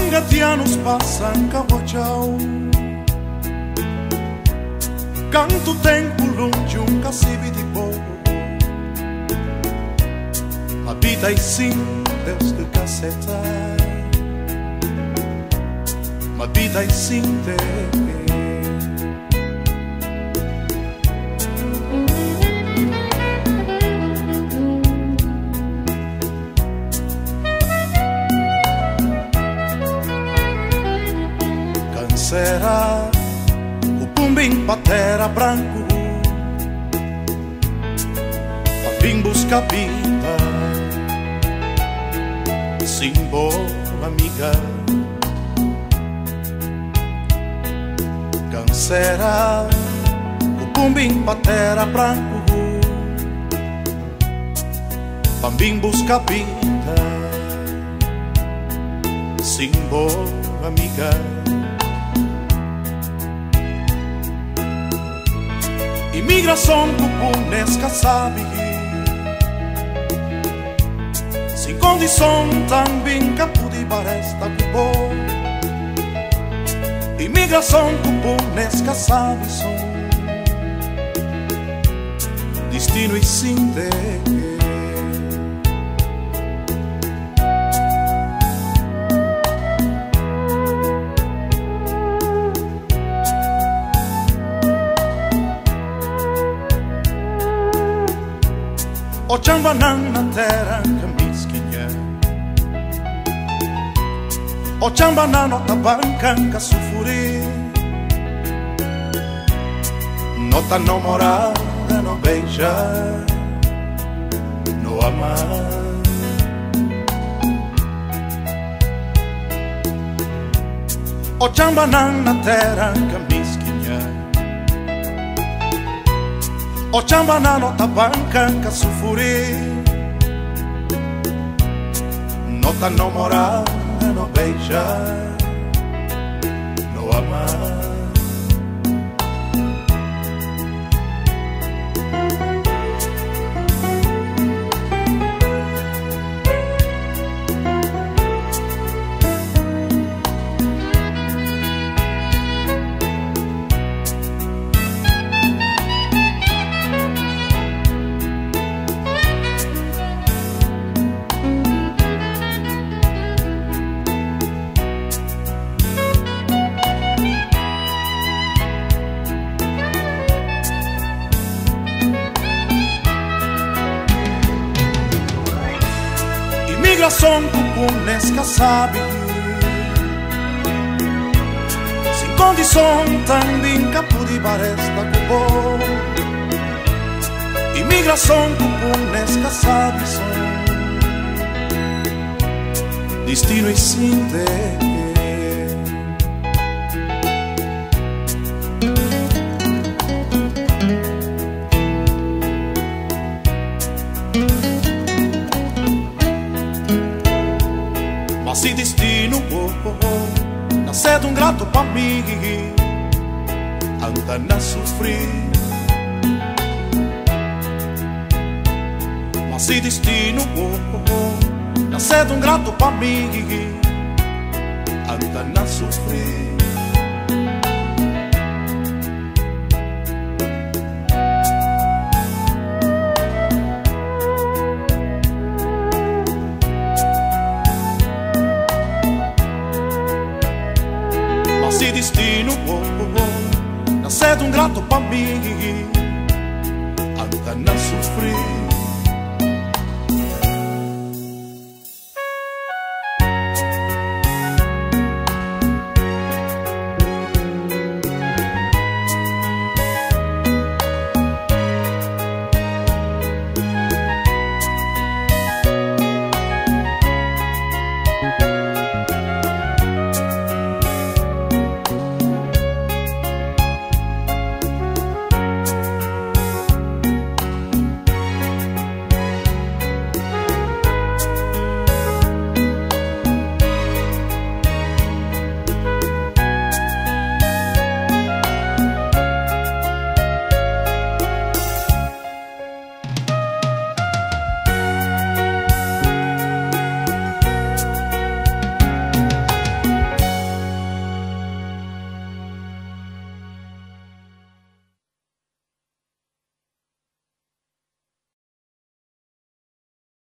Longa de anos passam cabochão, canto tempo longe um cacibe de povo. A vida é sim Deus de caceta, a vida é sim Deus. Será o pumbim patera branco a vim buscar vida, símbolo amiga. Cancera o pumbim patera branco a vim buscar vida, símbolo amiga. Imigração cupunesca sabe, sem condição também capo de baresta cubo. Imigração cupunesca sabe som destino e sim de. O chambanan na terra camisquinha, o chambanan no tabancan ca sufuri, no ta namorada, no beija, no amar. O chambanan na terra camisquinha, o chambana no tabanca ca sufuri, no ta namorada, no beija, no amar. Imigração cupunesca sabe, sem condição também capo de baresta cubo. Imigração cupunesca sabe som destino e sim de. Se destino nascer um grato pra mim, anda na sofrer. Mas se destino nascer um grato pra mim, anda na sofrer. Se destino nascer um grato pra mim, anda na sofrer.